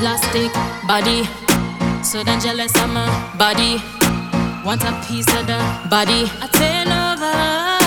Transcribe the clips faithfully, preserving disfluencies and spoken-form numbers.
plastic body. So then jealous of my body. Want a piece of the body. I turn over.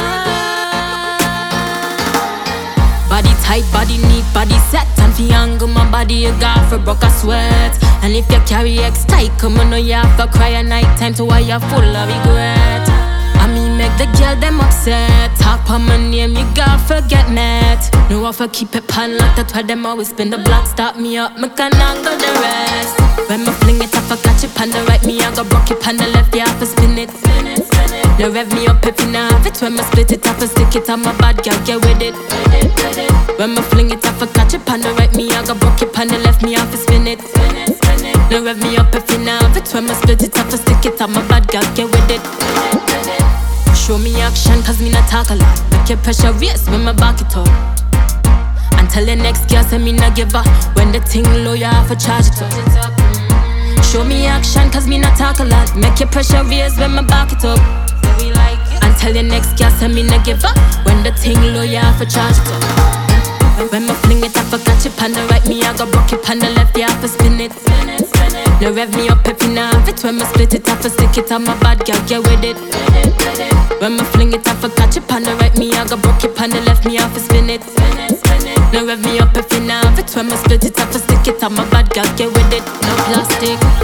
Body tight, body neat, body set. And fi angle my body, you got for broke a sweat. And if you carry X tight, come on, know you have to cry at night time to why you're full of regret. I mean, make the girl them upset. Talk on my name, you got forget net. No off I keep it pan like that's why them always spin the block. Stop me up, me can angle the rest. When me fling it up, I catch it pan the right. Me I go broke it pan the left, yeah, I spin it. Now rev me up if you know have it. When me split it up, I stick it on my bad girl, get with it. When me fling it up, I catch it pan the right. Me I go broke it pan the left, me I spin it. Now rev me up if you know have it. When me split it up, I stick it on my bad girl, get with it. Show me action, cause me not talk a lot. Make your pressure race when me back it up. And tell the next girl, say me not give up. When the thing low, you have to charge it up. Show me action, cause me not talk a lot. Make your pressure raise when me back it up. And tell the next girl, say me not give up. When the thing low, you have to charge it up. When me fling it up, I catch it pan the right. Me I go broke it pan the left, you have to spin it. Now rev me up if you know have it. When me split it up, I stick it on my bad girl, get with it. When me fling it up, I catch it pan the right. Me I go broke it pan the left, me I spin it. Now rev me up if you know have it. When me split it up, I stick it on my bad girl, get with it. No plastic